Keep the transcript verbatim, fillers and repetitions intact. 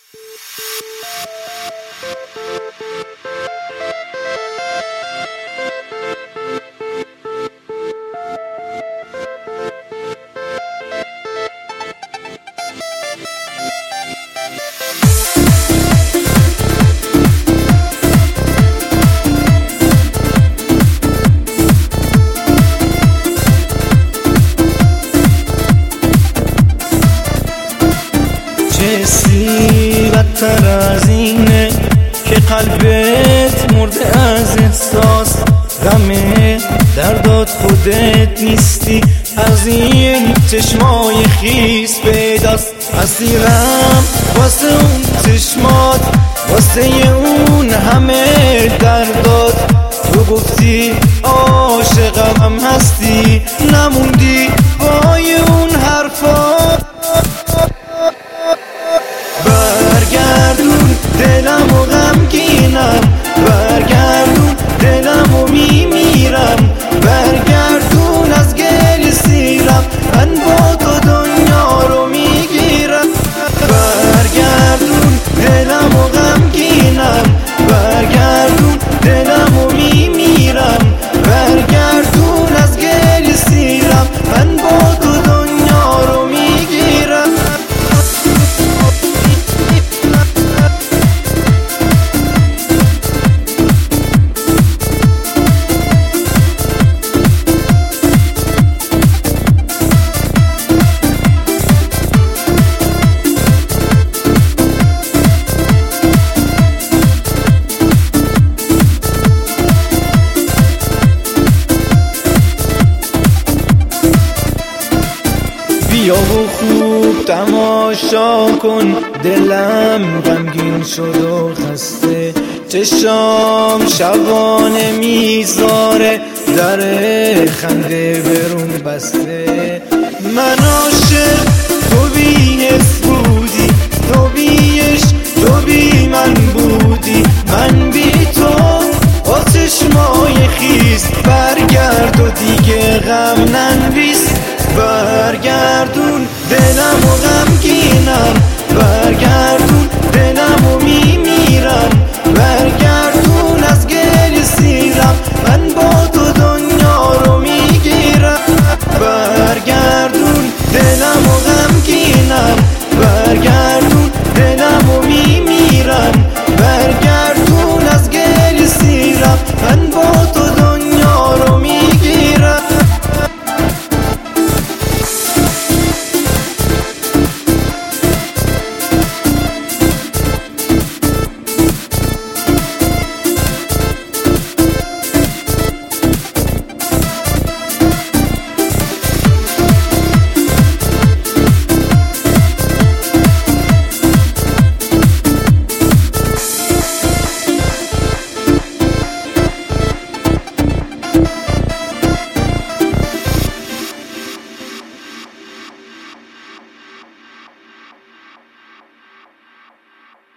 چه سی بدتر از اینه که قلبت مرده از احساس غم دردات خودت نیستی، از این چشمای خیس پیداست. اسیرم واسه اون چشمات، واسه اون همه دردات. تو گفتی عاشقم هستی، نموندی پای اون حرفات. برگردون دلم و غمگینم، برگردون دلم و میمیرم، برگردون از گل سیرم، من با تو دنیا رو میگیرم. برگردون دلم و غمگینم، برگردون دلم و میمیرم، برگردون از گل سیرم، من با تو دنیا رو میگیرم. بیا و خوب تماشا کن، دلم غمگین شد و خسته، چشام شبانه میذاره، در خنده برون بسته. من